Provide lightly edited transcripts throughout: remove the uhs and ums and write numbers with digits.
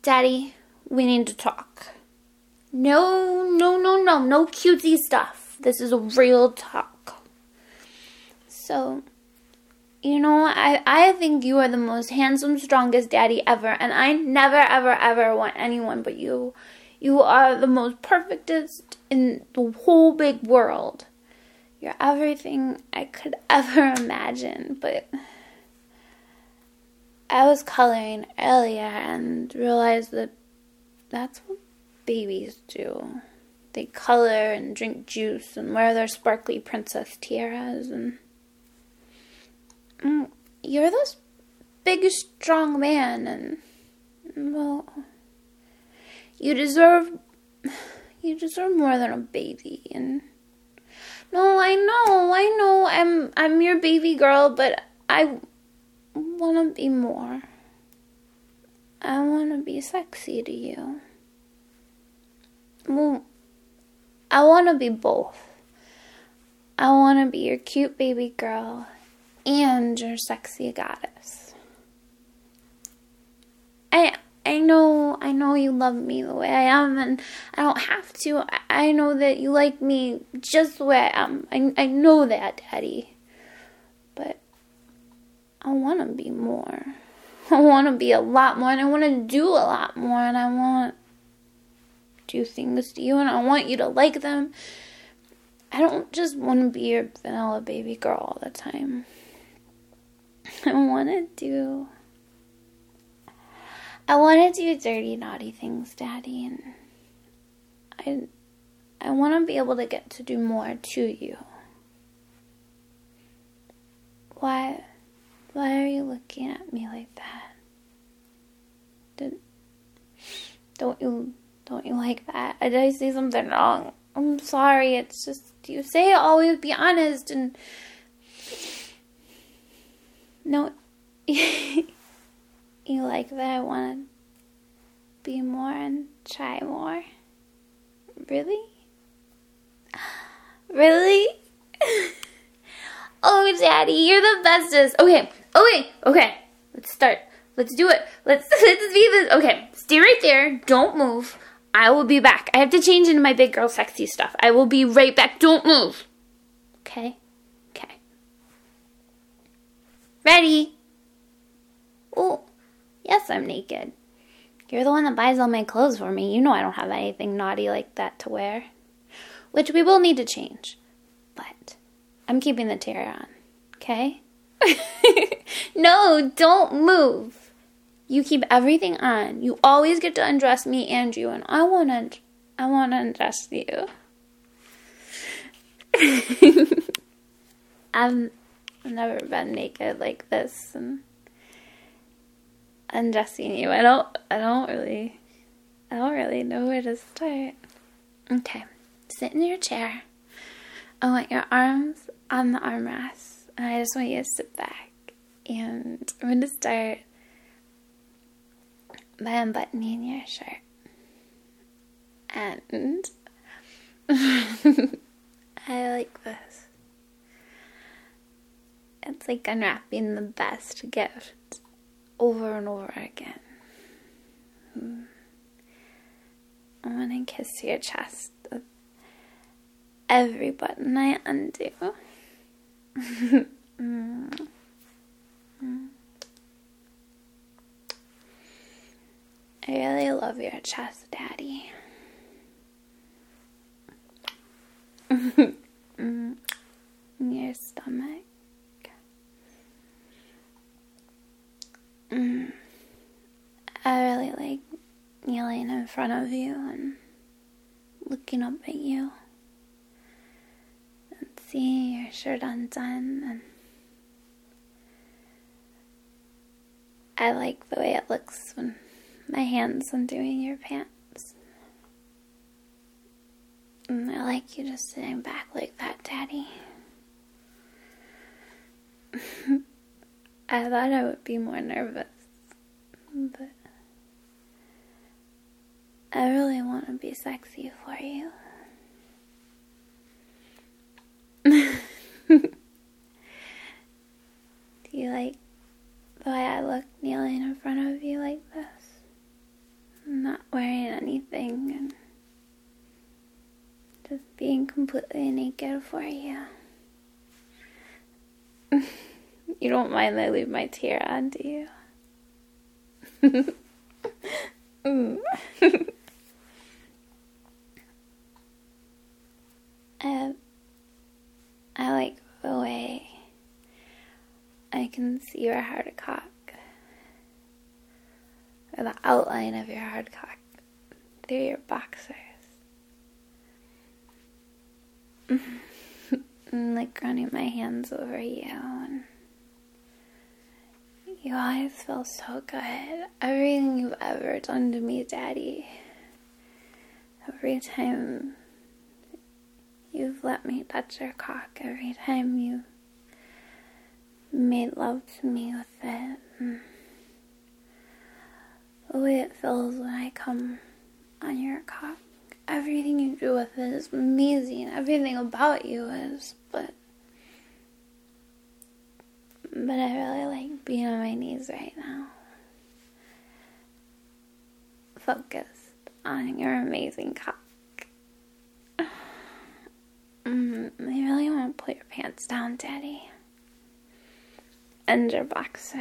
Daddy, we need to talk. No cutesy stuff. This is a real talk. So, I think you are the most handsome, strongest daddy ever, and I never, ever, ever want anyone but you. You are the most perfectest in the whole big world. You're everything I could ever imagine, but I was coloring earlier and realized that that's what babies do. They color and drink juice and wear their sparkly princess tiaras, and you're this big, strong man, and, well, you deserve more than a baby. And no, I know, I'm your baby girl, but I want to be more. I want to be sexy to you. Well, I want to be both. I want to be your cute baby girl and your sexy goddess. I know you love me the way I am, and I don't have to. I know that you like me just the way I am. I know that, Daddy. But I want to be more. I want to be a lot more, and I want to do a lot more, and I want to do things to you, and I want you to like them. I don't just want to be your vanilla baby girl all the time. I want to do dirty, naughty things, Daddy, and I want to be able to get to do more to you. Why are you looking at me like that? Don't you like that? Did I say something wrong? I'm sorry. It's just, you say always be honest, and no, you like that I want to be more and try more? Really? Really? Oh, Daddy, you're the bestest. Okay. Let's start. Let's do it. Let's be this. Okay, stay right there. Don't move. I will be back. I have to change into my big girl sexy stuff. I will be right back. Don't move. Okay? Okay. Ready? Oh, yes, I'm naked. You're the one that buys all my clothes for me. You know I don't have anything naughty like that to wear. Which we will need to change. But I'm keeping the tiara on. Okay? No, don't move. You keep everything on. You always get to undress me and you, and I want to undress you. I've never been naked like this and undressing you. I don't really know where to start. Okay, sit in your chair. I want your arms on the armrests, and I just want you to sit back. And I'm going to start by unbuttoning your shirt. And I like this. It's like unwrapping the best gift over and over again. I want to kiss your chest with every button I undo. I really love your chest, Daddy. Your stomach. I really like kneeling in front of you and looking up at you and seeing your shirt undone, and I like the way it looks when my hand's undoing your pants. And I like you just sitting back like that, Daddy. I thought I would be more nervous, but I really want to be sexy for you. Do you like the way I look kneeling in front of you like this? being completely naked for you. You don't mind I leave my tear on, do you? I like the way I can see your hard cock, or the outline of your hard cock through your boxers. And like running my hands over you, and you always feel so good. Everything you've ever done to me, Daddy, every time you've let me touch your cock, every time you made love to me with it, and the way it feels when I come on your cock. Everything you do with it is amazing. Everything about you is, but I really like being on my knees right now, focused on your amazing cock. I really want to put your pants down, Daddy, and your boxers.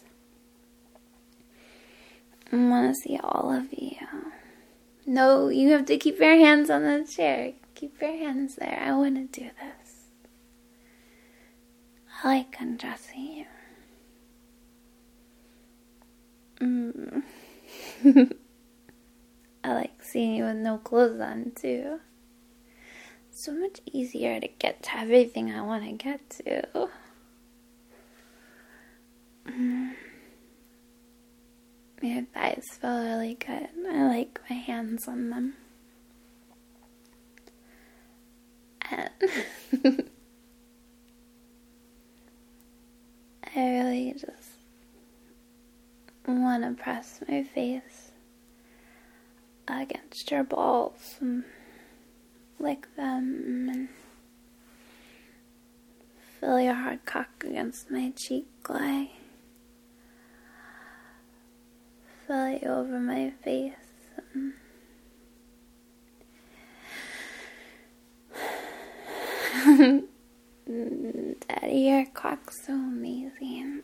I want to see all of you. No, you have to keep your hands on the chair. Keep your hands there. I want to do this. I like undressing you. I like seeing you with no clothes on, too. So much easier to get to everything I want to get to. Your thighs feel really good. I like my hands on them. And I really just want to press my face against your balls and lick them and feel your hard cock against my cheek, like feel you over my face. Daddy, your cock's so amazing.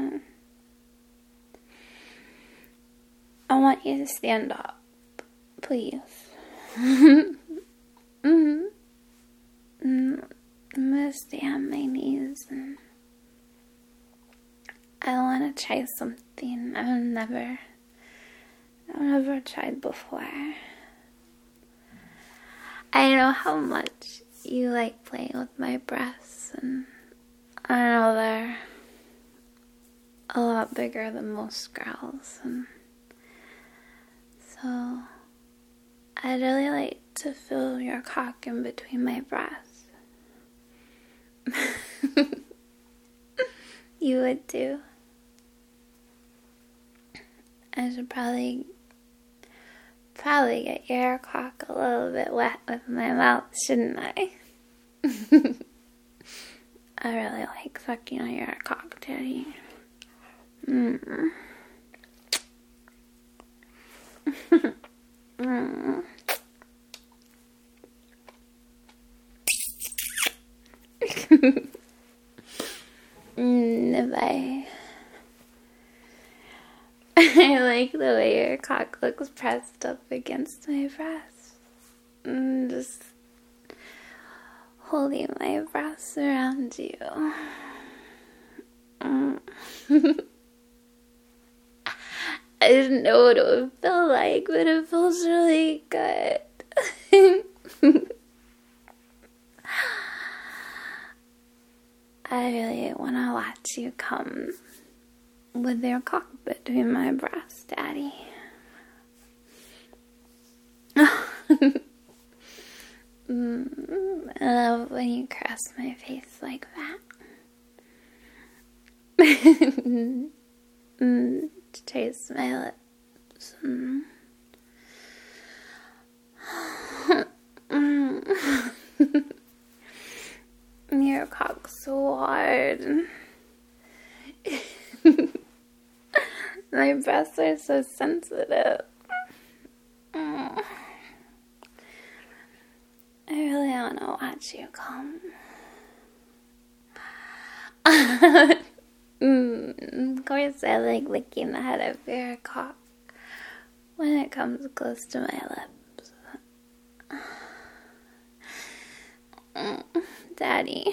I want you to stand up, please. I'm gonna stay on my knees, and I want to try something I've never tried before. I know how much you like playing with my breasts, and I know they're a lot bigger than most girls, and so I'd really like to feel your cock in between my breasts. You would too. I should probably get your cock a little bit wet with my mouth, shouldn't I? I really like sucking on your cock, Daddy. I like the way your cock looks pressed up against my breast. Just holding my breasts around you. I didn't know what it would feel like, but it feels really good. I really want to watch you come with your cock between my breasts, Daddy. I love when you caress my face like that. Taste my lips. Your cock's so hard. My breasts are so sensitive. I really want to watch you come. Of course, I like licking the head of your cock when it comes close to my lips. Daddy.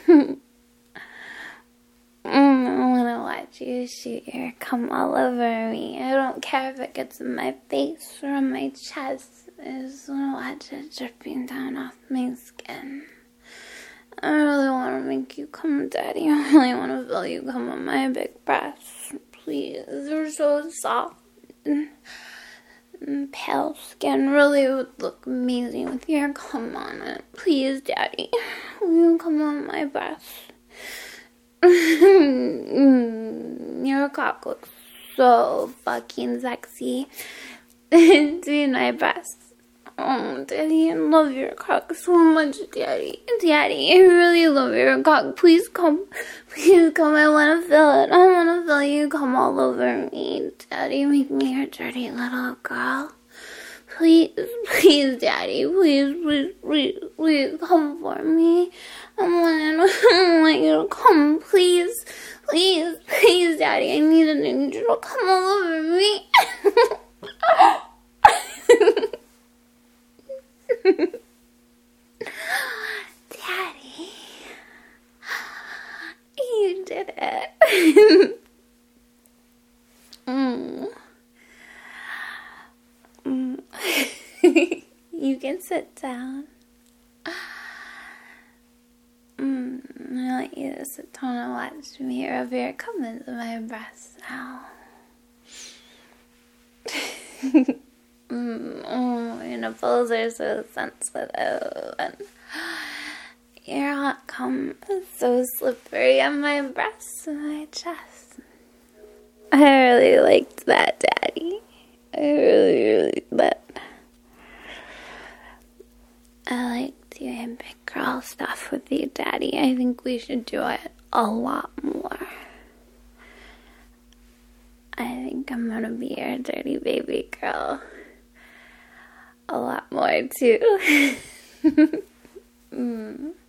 I want to watch you shoot your cum all over me. I don't care if it gets in my face or on my chest. I just want to watch it dripping down off my skin. I really want to make you come, Daddy. I really want to feel you come on my big breasts. Please, you're so soft and pale skin. Really would look amazing with your cum on it. Please, Daddy, will you come on my breasts? Your cock looks so fucking sexy. See my breasts. Oh, Daddy, I love your cock so much, Daddy. Daddy, I really love your cock. Please come. Please come. I want to feel it. I want to feel you come all over me. Daddy, make me your dirty little girl. Please, please, Daddy. Please, please, please, please come for me. I want you to come. Please, please, please, Daddy. I need an angel to come all over me. Daddy, you did it. You can sit down. I want you to sit down and watch me rub your cum into my breast now. Your nipples are so sensitive, and your hot cum is so slippery on my breasts and my chest. I really liked that, Daddy. I really liked that. I like doing big girl stuff with you, Daddy. I think we should do it a lot more. I think I'm gonna be your dirty baby girl a lot more too.